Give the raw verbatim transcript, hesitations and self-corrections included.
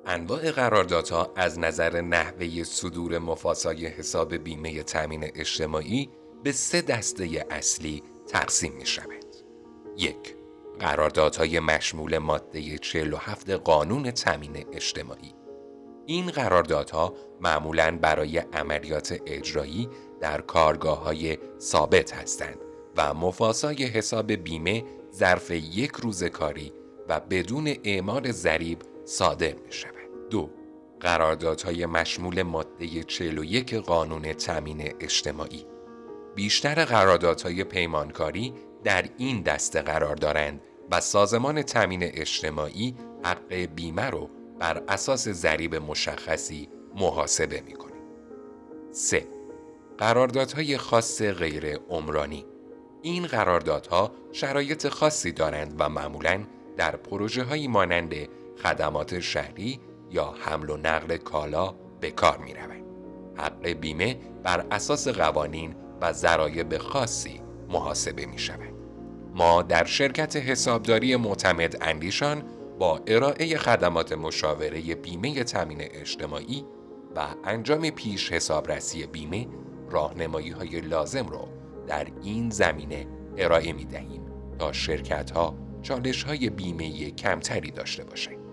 انواع قراردادها از نظر نحوه صدور مفاسای حساب بیمه تامین اجتماعی به سه دسته اصلی تقسیم می شود. یک، قراردادهای مشمول ماده چهل و هفت قانون تامین اجتماعی. این قراردادها معمولاً برای عملیات اجرایی در کارگاه‌های ثابت هستند و مفاسای حساب بیمه ظرف یک روز کاری و بدون اعمال ضریب صادر می شود. دو، قراردادهای مشمول ماده چهل و یک قانون تامین اجتماعی. بیشتر قراردادهای پیمانکاری در این دسته قرار دارند و سازمان تامین اجتماعی حق بیمه رو بر اساس ضریب مشخصی محاسبه می‌کند. سه، قراردادهای خاص غیر عمرانی. این قراردادها شرایط خاصی دارند و معمولاً در پروژه‌هایی مانند خدمات شهری یا حمل و نقل کالا به کار می‌روند. حق بیمه بر اساس قوانین و ضرایب خاصی محاسبه می‌شود. ما در شرکت حسابداری معتمد اندیشان با ارائه خدمات مشاوره بیمه تامین اجتماعی و انجام پیش حسابرسی بیمه راهنمایی‌های لازم را در این زمینه ارائه می‌دهیم تا شرکت‌ها چالش‌های بیمه‌ای کمتری داشته باشند.